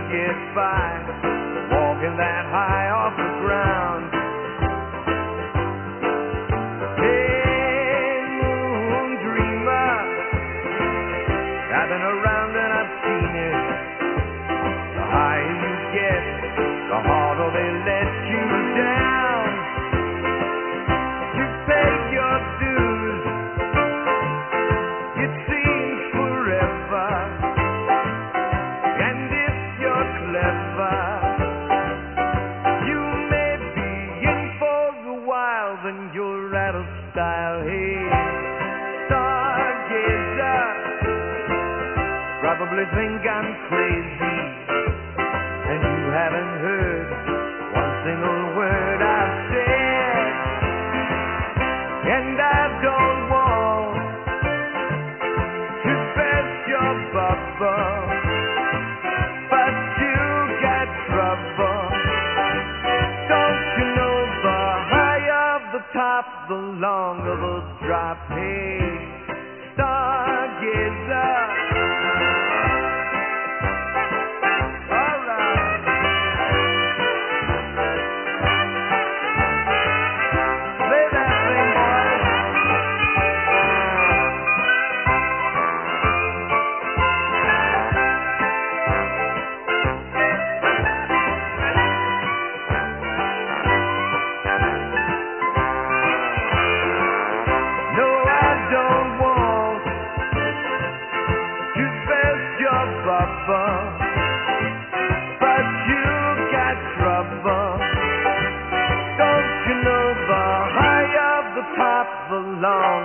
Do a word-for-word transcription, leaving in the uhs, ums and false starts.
get by, walking that high off the ground. Hey, moon dreamer, I've been around and I've seen it. The higher you get, the harder they let you down. You pay your dues, it seems forever. And if you're clever, you may be in for a while, then you're out of style. Hey, stargazer, probably think I'm crazy, and you haven't heard one single word I've said. And I don't want to burst your bubble, but you got trouble. Don't you know the higher the top, the longer the drop? Hey, stargazer. All right. Play that thing, boys. No, I don't want to burst your bubble, but you got trouble. Don't you know the higher the top, the longer